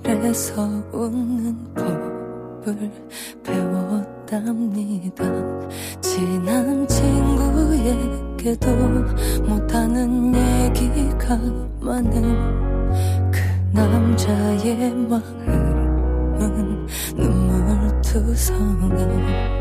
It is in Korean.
그래서 웃는 법을 배웠답니다. 친한 친구에게도 못하는 얘기가 많은 그 남자의 마음은 눈물투성이.